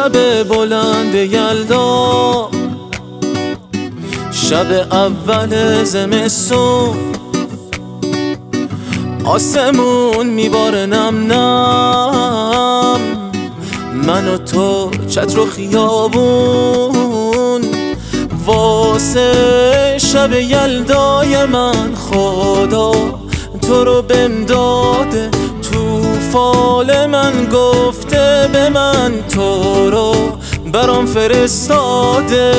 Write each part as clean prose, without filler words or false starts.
شب بلند یلدا، شب اول زمستون، آسمون میباره نم نم، من و تو چتر و خیابون. واسه شب یلدای من خدا تو رو بهم داده، تو فال من گفته به من تو رو برام فرستاده.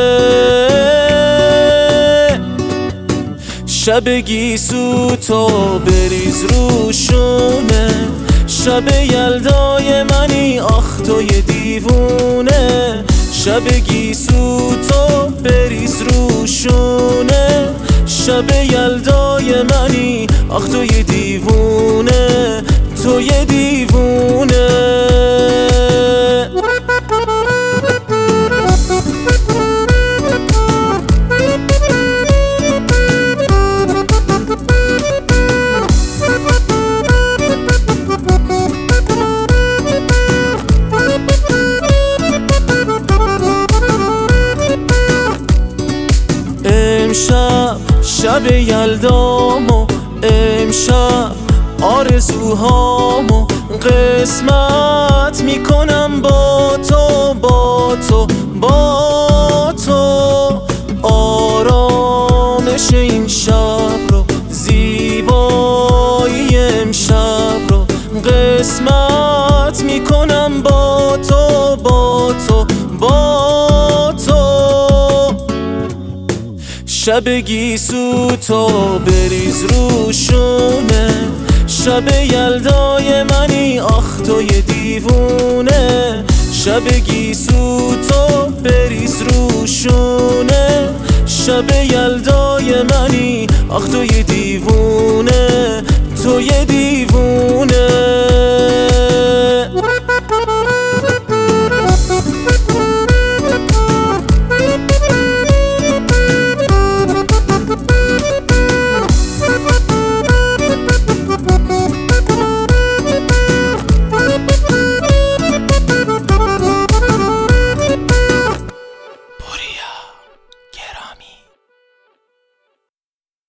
شب گیسو تو بریز روشونه، شب یلدای منی آخ تو یه دیوونه. شب گیسو تو بریز روشونه، شب یلدای منی آخ تو یه دیوونه، تو یه دیوونه. امشب شب یلدامو، امشب آرزوهامو قسمت میکنم با تو، با تو، با تو. آرامش این شب رو، زیبایی امشب رو قسمت میکنم با تو، با تو، با تو. شب گیسو تو بریز روشونه، شب یلدای منی آخ تو یه دیوونه. شب گیسو تو بریز روشونه، شب یلدای منی آخ تو یه دیوونه، تو یه دیوونه.